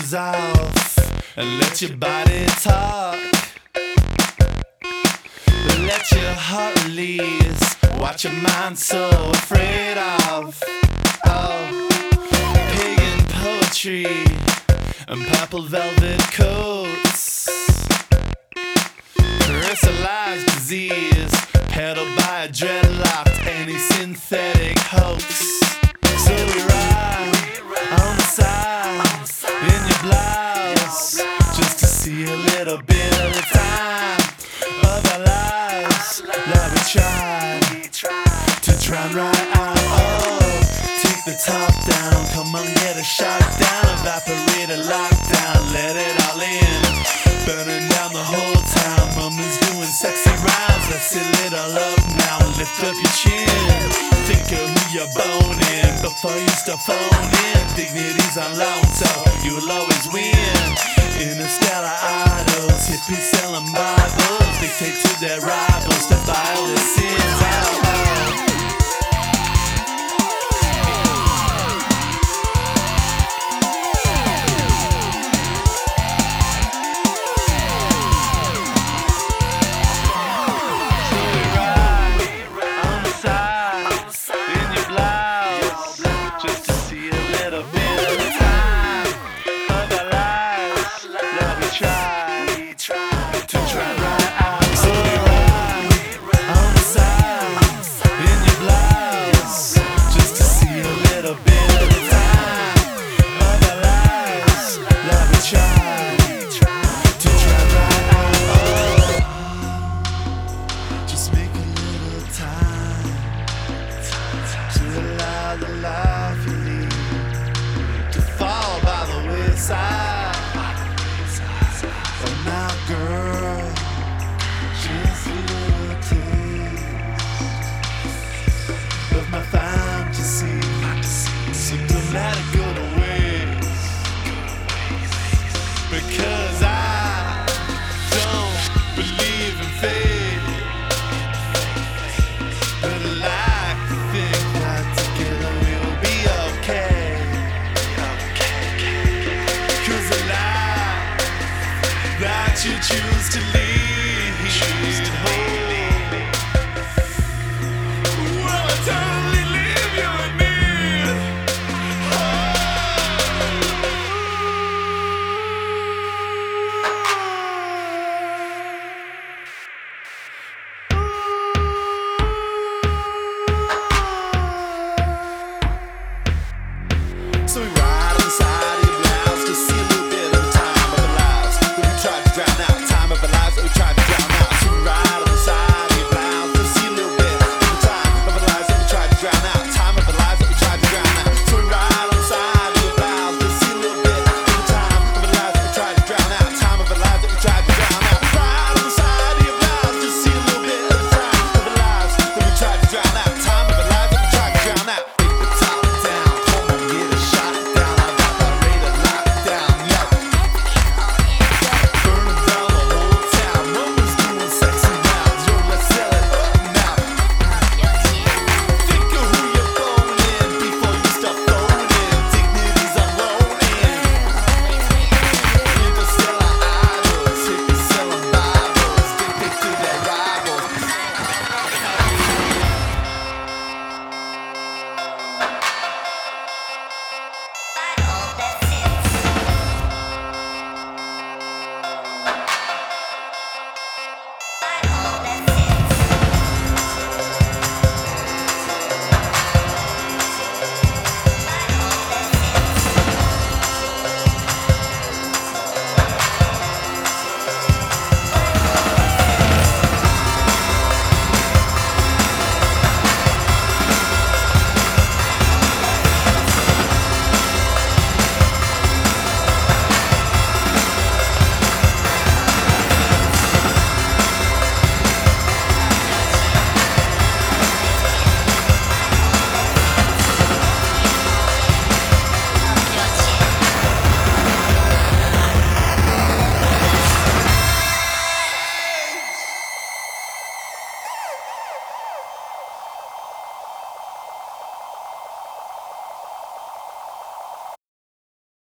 shoes off and let your body talk. Let your heart release what your mind's so afraid of. Oh, pagan poetry and purple velvet coats, crystallized disease peddled by a dreadlocked anti-synthetic hoax. So we ride on the side in your blouse just to see a little bit of the time of our lives that we try to drown right out. Oh, take the top down, come on, get a shot down, evaporate a lockdown, let it all in, burning down the whole town. Mama's doing sexy rhymes, let's seal it all up now. Lift up your chin, think of who you're boning before you start phoning. Dignity's on loan, so you'll always win. Interstellar idols, hippies selling Bibles, dictate to their rivals to file their sins out. The life you lead to fall by the wayside. But now, girl, just a little taste of my fantasy, symptomatic go to waste. Because I don't believe in fate, but I like to think that together we'll be okay. 'Cause the life that you choose to live